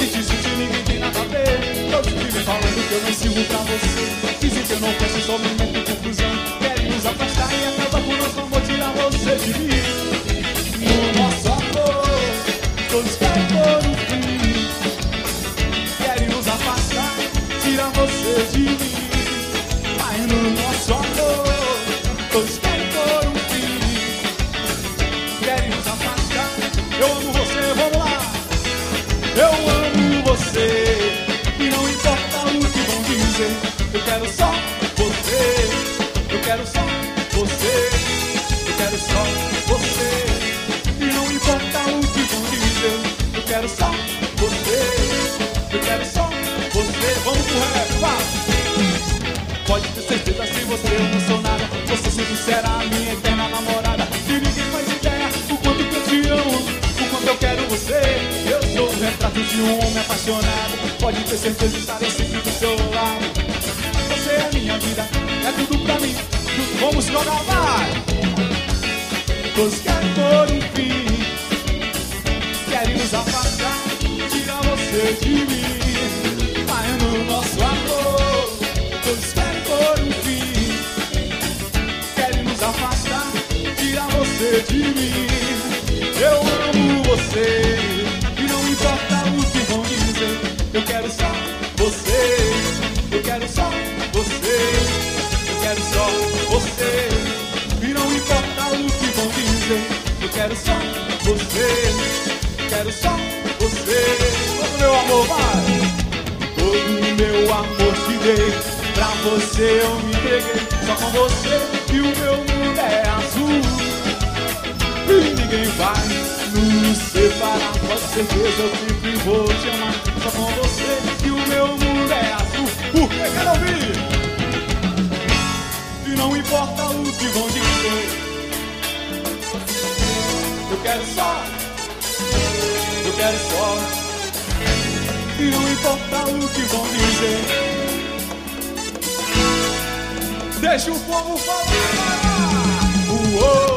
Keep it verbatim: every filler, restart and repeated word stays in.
Sente, sente, ninguém tem nada a ver. Todos vivem falando que eu não sirvo pra você. Dizem que eu não peço, só me meto em confusão. Querem nos afastar e acaba com o nosso amor, tirar você de mim. No nosso amor, todos querem pôr um fim. Querem nos afastar, tirar você de mim. Mas no nosso amor, todos querem pôr um fim. Querem nos afastar. Eu amo você, vamos lá. Eu amo você e não importa o que vão dizer. Eu quero só você. Eu quero só você. Eu quero só você e não importa o que vão dizer. Eu quero só você. Eu quero só você. Vamos pro rap, vai. Pode ter certeza, sem você eu não sou nada. Você sempre será a minha eterna namorada. E ninguém faz ideia o quanto que eu te amo, o quanto eu quero você. Eu sou o retrato de um homem apaixonado. Pode ter certeza, estarei sempre do seu lado. Você é minha vida, é tudo pra mim. Vamos jogar, vai. Todos querem pôr um fim. Querem nos afastar, tirar você de mim. Mas no nosso amor, todos querem pôr um fim. Querem nos afastar, tirar você de mim. Eu amo você e não importa o que vão dizer. Eu quero só você. Eu quero só você. Eu quero só você e não importa o que vão dizer. Eu quero só você. Eu quero só você. Todo meu amor, vai. Todo meu amor te dei. Pra você eu me entreguei. Só com você e o meu mundo é azul. E ninguém vai nos separar. Pode ter certeza, eu sempre vou te amar. Só com você e o meu mundo é azul. Por que quero ouvir? E não importa o que vão dizer. Eu quero só. Eu quero só. E não importa o que vão dizer. Deixa o povo falar. Uou.